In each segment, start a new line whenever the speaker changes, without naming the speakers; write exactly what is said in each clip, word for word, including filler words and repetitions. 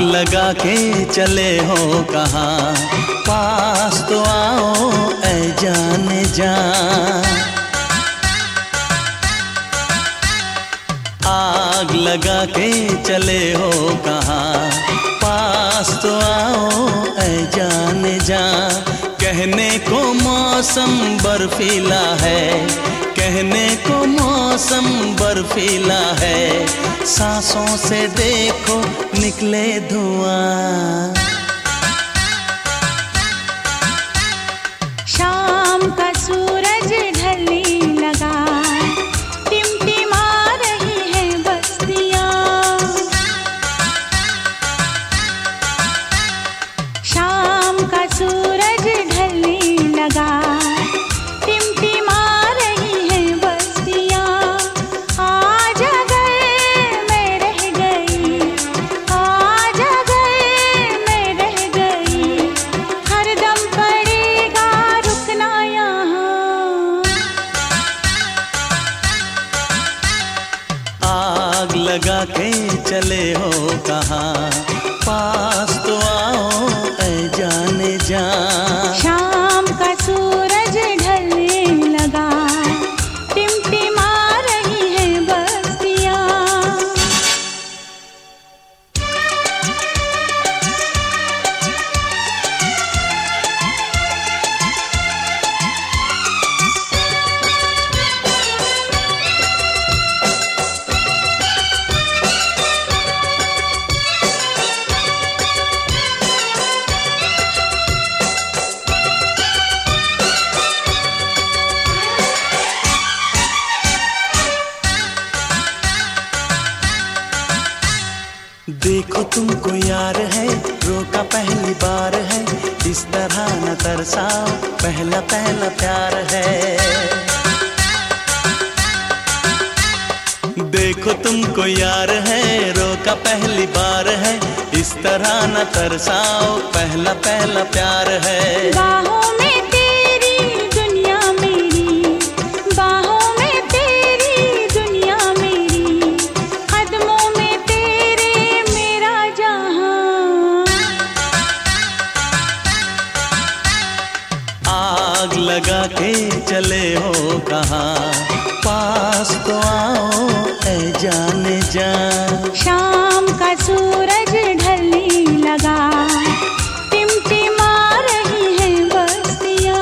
लगा के चले हो कहाँ, पास तो आओ ऐ जाने जा। आग लगा के चले हो कहाँ, पास तो आओ ऐ जाने जा। कहने को मौसम बर्फीला है, कहने को मौसम बर्फीला है, सांसों से देखो निकले धुआं।
शाम का सूरज ढलने लगा, टिमटिमा रही है बस्तियाँ। शाम का सूरज ढलने लगा, टिमटिमा रही है बस्तियाँ। आज अगर मैं रह गई, आज अगर मैं रह गई, हरदम पड़ेगा रुकना यहाँ।
आग लगा के चले हो कहाँ, पास तो आओ ऐ जाने जा।
शाम का सूरज ढलने लगा, टिमटिमा रही है बस्तियाँ।
देखो तुमको यार है, रोका पहली बार है, इस तरह न तरसाओ, पहला पहला प्यार है। देखो तुमको यार है, रोका पहली बार है, इस तरह न तरसाओ, पहला पहला प्यार है।
बाहों में तेरी दुनिया मेरी, बाहों में तेरी दुनिया मेरी, कदमों में तेरे मेरा जहां।
आग लगा के चले हो कहाँ, पास तो आओ ऐ जाने जा।
शाम का सूरज ढलने लगा, टिमटिमा रही है बस्तियाँ।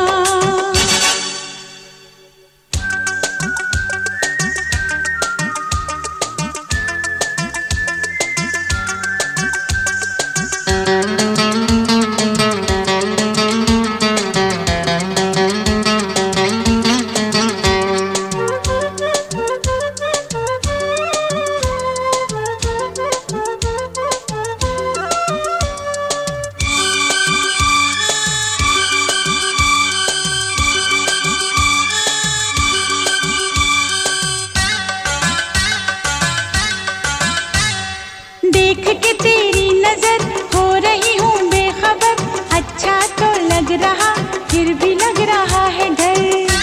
देख के तेरी नजर हो रही हूँ बेखबर, अच्छा तो लग रहा फिर भी लग रहा है डर।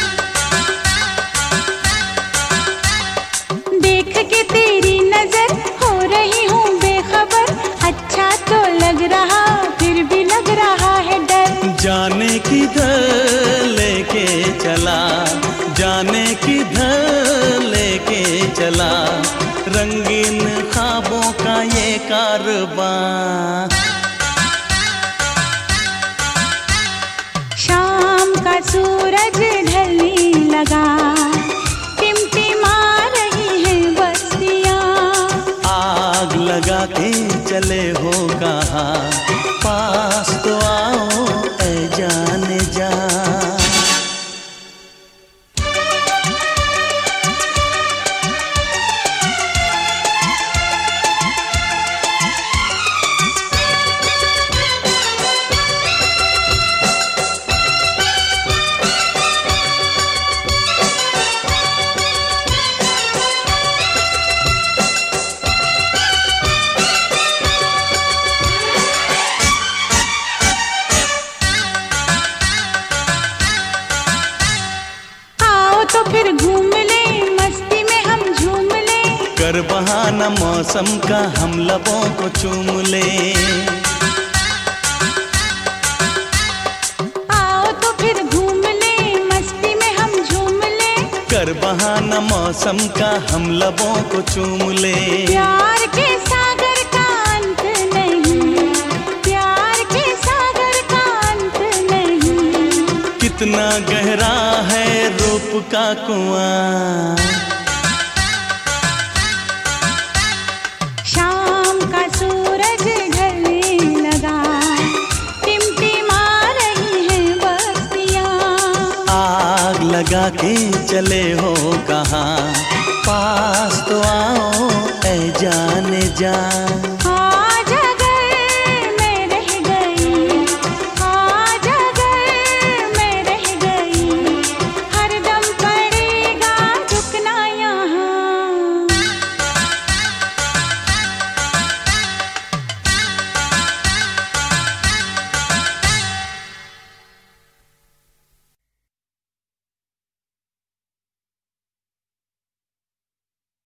देख के तेरी नजर हो रही हूँ बेखबर, अच्छा तो लग रहा फिर भी लग रहा है डर।
जाने किधर लेके चला, जाने किधर लेके चला, रंगीन ख्वाबों का ये कारवां।
शाम का सूरज ढलने लगा, टिमटिमा रही है बस्तियाँ।
आग लगा के चले हो कहाँ, पास तो आओ ऐ जाने जा। बहाना मौसम का हम लबों को चूम ले।
आओ तो फिर घूम ले, मस्ती में हम झूम ले।
कर बहाना मौसम का हम लबों को चूम ले।
प्यार के सागर का अंत नहीं, प्यार के सागर का अंत नहीं।
कितना गहरा है रूप का कुआं,
शाम का सूरज ढलने लगा, टिमटिमा रही है बस्तियाँ।
आग लगा के चले हो कहाँ, पास तो आओ ऐ जाने जा।